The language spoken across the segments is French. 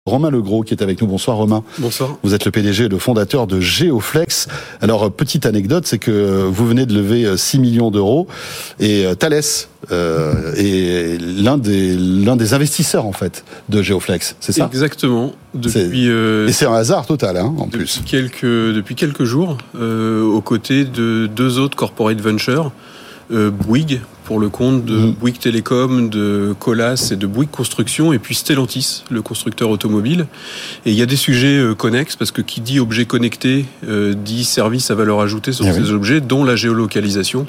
Romain Legros qui est avec nous. Bonsoir Romain. Bonsoir. Vous êtes le PDG et le fondateur de Geoflex. Alors, petite anecdote, c'est que vous venez de lever 6 millions d'euros et Thales est l'un des investisseurs en fait de Geoflex, c'est ça ? Exactement. Et c'est un hasard total en plus. Depuis quelques jours, aux côtés de deux autres corporate ventures, Bouygues, pour le compte de Bouygues Télécom, de Colas et de Bouygues Construction, et puis Stellantis, le constructeur automobile. Et il y a des sujets connexes, parce que qui dit objet connecté dit service à valeur ajoutée sur ces objets, dont la géolocalisation.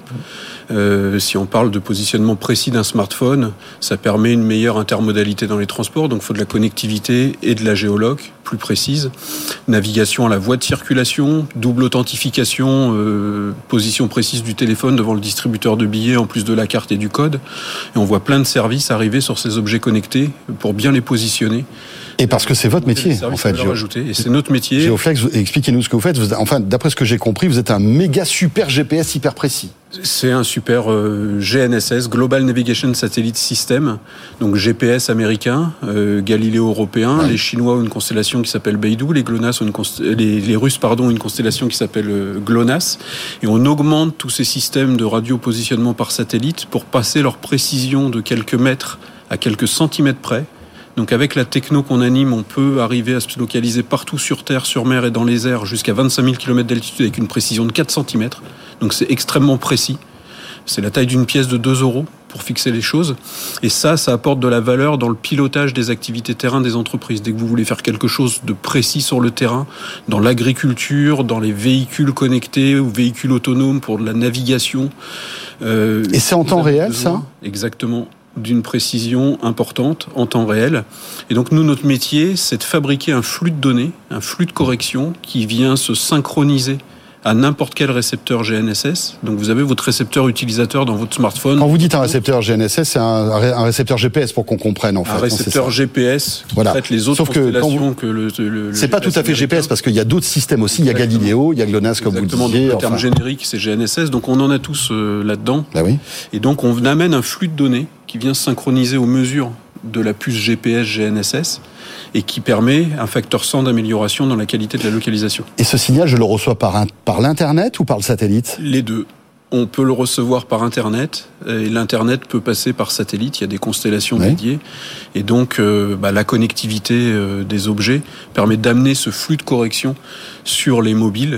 Si on parle de positionnement précis d'un smartphone, ça permet une meilleure intermodalité dans les transports, donc il faut de la connectivité et de la géoloc plus précise. Navigation à la voie de circulation, double authentification, position précise du téléphone devant le distributeur de billets en plus de la carte et du code. Et on voit plein de services arriver sur ces objets connectés pour bien les positionner. Et parce que c'est votre métier, en fait. Et c'est notre métier. Geoflex, expliquez-nous ce que vous faites. Enfin, d'après ce que j'ai compris, vous êtes un méga super GPS hyper précis. C'est un super GNSS, Global Navigation Satellite System, donc GPS américain, Galileo européen. Ouais. Les Chinois ont une constellation qui s'appelle Beidou, les Russes ont une constellation qui s'appelle GLONASS. Et on augmente tous ces systèmes de radiopositionnement par satellite pour passer leur précision de quelques mètres à quelques centimètres près. Donc avec la techno qu'on anime, on peut arriver à se localiser partout sur Terre, sur mer et dans les airs jusqu'à 25 000 km d'altitude avec une précision de 4 cm. Donc c'est extrêmement précis. C'est la taille d'une pièce de 2 € pour fixer les choses. Et ça apporte de la valeur dans le pilotage des activités terrain des entreprises. Dès que vous voulez faire quelque chose de précis sur le terrain, dans l'agriculture, dans les véhicules connectés ou véhicules autonomes pour de la navigation. Et c'est en temps réel, ça ? Exactement. D'une précision importante en temps réel. Et donc nous, notre métier, c'est de fabriquer un flux de données, un flux de correction qui vient se synchroniser à n'importe quel récepteur GNSS. Donc vous avez votre récepteur utilisateur dans votre smartphone. Quand vous dites un récepteur GNSS, c'est un récepteur GPS pour qu'on comprenne en fait. Un récepteur GPS qui traite les autres constellations que le c'est pas tout à fait GPS parce qu'il y a d'autres systèmes aussi. Il y a Galileo, il y a GLONASS comme vous disiez. Le terme générique, c'est GNSS. Donc on en a tous là-dedans. Ah oui. Et donc on amène un flux de données qui vient se synchroniser aux mesures de la puce GPS GNSS et qui permet un facteur 100 d'amélioration dans la qualité de la localisation. Et ce signal, je le reçois par l'Internet ou par le satellite ? Les deux. On peut le recevoir par Internet, et l'Internet peut passer par satellite, il y a des constellations dédiées, et donc la connectivité des objets permet d'amener ce flux de correction sur les mobiles,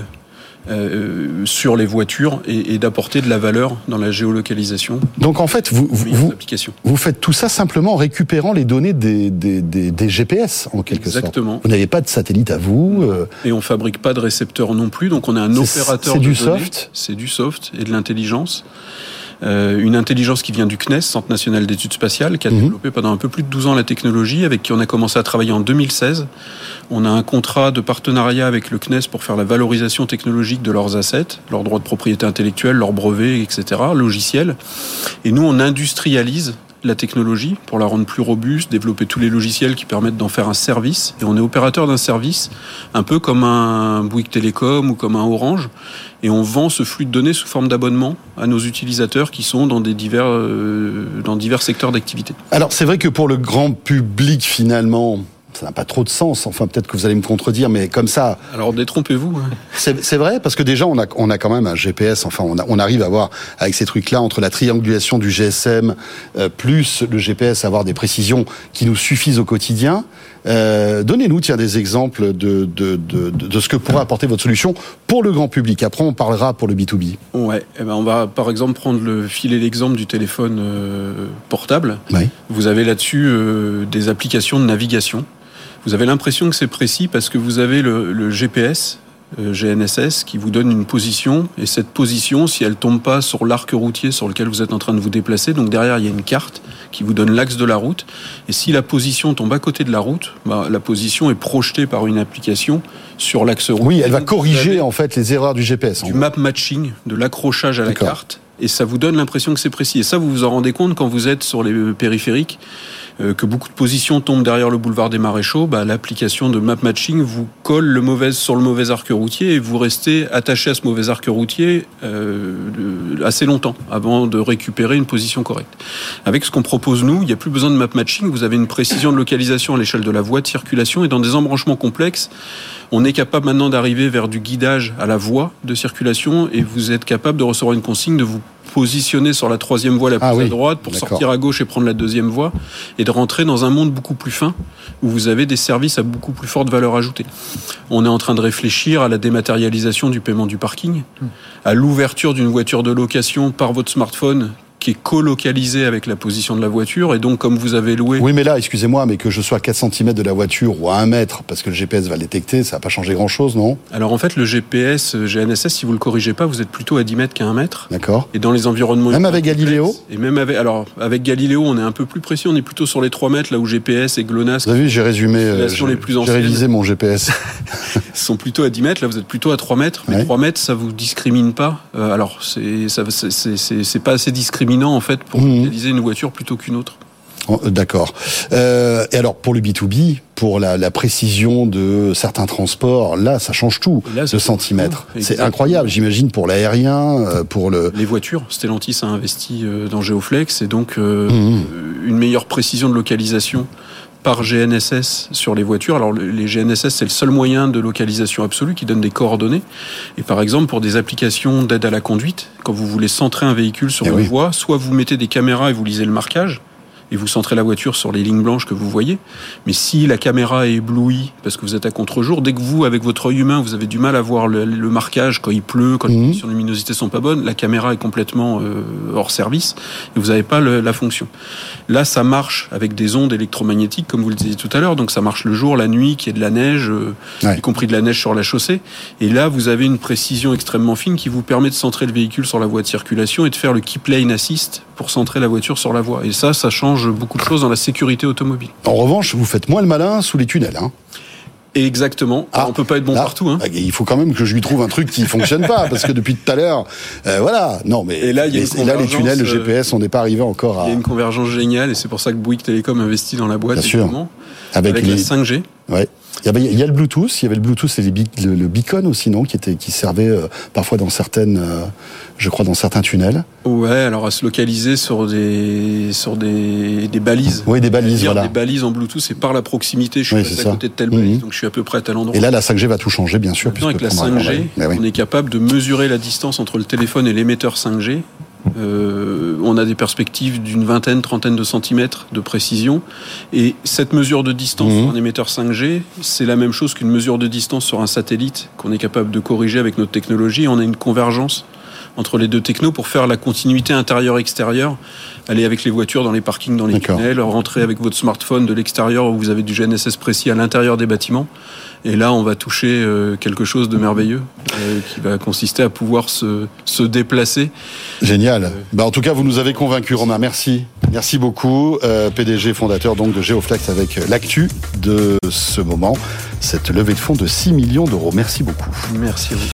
sur les voitures et d'apporter de la valeur dans la géolocalisation. Donc en fait, vous faites tout ça simplement en récupérant les données des GPS en quelque sorte. Exactement. Vous n'avez pas de satellite à vous. Et on fabrique pas de récepteur non plus, donc on a un opérateur de données. C'est du soft. C'est du soft et de l'intelligence. Une intelligence qui vient du CNES, Centre National d'Études Spatiales, qui a développé pendant un peu plus de 12 ans la technologie, avec qui on a commencé à travailler en 2016. On a un contrat de partenariat avec le CNES pour faire la valorisation technologique de leurs assets, leurs droits de propriété intellectuelle, leurs brevets, etc., logiciels. Et nous, on industrialise la technologie pour la rendre plus robuste, développer tous les logiciels qui permettent d'en faire un service. Et on est opérateur d'un service, un peu comme un Bouygues Télécom ou comme un Orange. Et on vend ce flux de données sous forme d'abonnement à nos utilisateurs qui sont dans divers secteurs d'activité. Alors c'est vrai que pour le grand public finalement, ça n'a pas trop de sens. Enfin, peut-être que vous allez me contredire, mais comme ça. Alors, détrompez-vous. C'est vrai, parce que déjà, on a quand même un GPS. Enfin, on arrive à avoir, avec ces trucs-là, entre la triangulation du GSM, plus le GPS, avoir des précisions qui nous suffisent au quotidien. Donnez-nous, des exemples de ce que pourrait apporter votre solution pour le grand public. Après, on parlera pour le B2B. Ouais. On va, par exemple, filer l'exemple du téléphone portable. Oui. Vous avez là-dessus des applications de navigation. Vous avez l'impression que c'est précis parce que vous avez le GPS, GNSS, qui vous donne une position. Et cette position, si elle tombe pas sur l'arc routier sur lequel vous êtes en train de vous déplacer, donc derrière, il y a une carte qui vous donne l'axe de la route. Et si la position tombe à côté de la route, la position est projetée par une application sur l'axe routier. Oui, elle va corriger en fait les erreurs du GPS. Du map matching, de l'accrochage à la carte. Et ça vous donne l'impression que c'est précis. Et ça, vous vous en rendez compte quand vous êtes sur les périphériques. que beaucoup de positions tombent derrière le boulevard des Maréchaux, l'application de map matching vous colle sur le mauvais arc routier et vous restez attaché à ce mauvais arc routier assez longtemps avant de récupérer une position correcte. Avec ce qu'on propose nous, il n'y a plus besoin de map matching, vous avez une précision de localisation à l'échelle de la voie de circulation et dans des embranchements complexes, on est capable maintenant d'arriver vers du guidage à la voie de circulation et vous êtes capable de recevoir une consigne de vous positionner sur la 3e voie la plus à droite pour sortir à gauche et prendre la 2e voie et de rentrer dans un monde beaucoup plus fin où vous avez des services à beaucoup plus forte valeur ajoutée. On est en train de réfléchir à la dématérialisation du paiement du parking, à l'ouverture d'une voiture de location par votre smartphone qui est colocalisé avec la position de la voiture et donc comme vous avez loué... Oui mais là, excusez-moi, mais que je sois à 4 cm de la voiture ou à 1 mètre parce que le GPS va le détecter, ça va pas changer grand-chose, non ? Alors en fait, le GPS GNSS, si vous le corrigez pas, vous êtes plutôt à 10 mètres qu'à 1 mètre. D'accord. Et dans les environnements... Même avec Galileo ? Et même avec Galileo, on est un peu plus précis, on est plutôt sur les 3 mètres, là où GPS et GLONASS... Vous avez vu, j'ai résumé, j'ai révisé mon GPS. sont plutôt à 10 mètres, là vous êtes plutôt à 3 mètres, mais 3 mètres, ça vous discrimine pas. Alors c'est pas assez discriminant en fait pour utiliser une voiture plutôt qu'une autre. D'accord. Et alors pour le B2B, pour la précision de certains transports, là ça change tout, là, de centimètres. C'est incroyable, j'imagine, pour l'aérien, pour le... Les voitures, Stellantis a investi dans Geoflex et donc une meilleure précision de localisation par GNSS sur les voitures. Alors les GNSS, c'est le seul moyen de localisation absolue qui donne des coordonnées. Et par exemple, pour des applications d'aide à la conduite, quand vous voulez centrer un véhicule sur une voie, soit vous mettez des caméras et vous lisez le marquage, et vous centrez la voiture sur les lignes blanches que vous voyez. Mais si la caméra est éblouie parce que vous êtes à contre-jour, dès que vous, avec votre œil humain, vous avez du mal à voir le marquage quand il pleut, quand les conditions de luminosité sont pas bonnes, la caméra est complètement hors service et vous n'avez pas la fonction. Là, ça marche avec des ondes électromagnétiques, comme vous le disiez tout à l'heure. Donc ça marche le jour, la nuit, qu'il y ait de la neige, y compris de la neige sur la chaussée. Et là, vous avez une précision extrêmement fine qui vous permet de centrer le véhicule sur la voie de circulation et de faire le keep lane assist pour centrer la voiture sur la voie. Et ça change beaucoup de choses dans la sécurité automobile. En revanche, vous faites moins le malin sous les tunnels, hein. Exactement. On peut pas être bon partout, hein. Il faut quand même que je lui trouve un truc qui fonctionne pas, parce que depuis tout à l'heure, voilà. Non, mais là, les tunnels, le GPS, on n'est pas arrivé encore à... Il y a une convergence géniale, et c'est pour ça que Bouygues Télécom investit dans la boîte. Bien sûr. Avec la 5G. Ouais. Il y a le Bluetooth, il y avait le Bluetooth et le beacon aussi, non, qui servait parfois dans certaines, je crois, dans certains tunnels. Ouais, alors à se localiser sur des balises. Oui, des balises, voilà. Des balises en Bluetooth, et par la proximité, je suis à côté de telle balise, donc je suis à peu près à tel endroit. Et là, la 5G va tout changer, bien sûr. Avec la 5G, on est capable de mesurer la distance entre le téléphone et l'émetteur 5G. On a des perspectives d'une vingtaine, trentaine de centimètres de précision. Et cette mesure de distance sur un émetteur 5G, c'est la même chose qu'une mesure de distance sur un satellite qu'on est capable de corriger avec notre technologie. On a une convergence entre les deux technos pour faire la continuité intérieure-extérieure, aller avec les voitures dans les parkings, dans les tunnels, rentrer avec votre smartphone de l'extérieur où vous avez du GNSS précis à l'intérieur des bâtiments. Et là, on va toucher quelque chose de merveilleux qui va consister à pouvoir se déplacer. Génial. En tout cas, vous nous avez convaincus, Romain. Merci. Merci beaucoup. PDG fondateur donc de Geoflex avec l'actu de ce moment. Cette levée de fonds de 6 millions d'euros. Merci beaucoup. Merci à vous.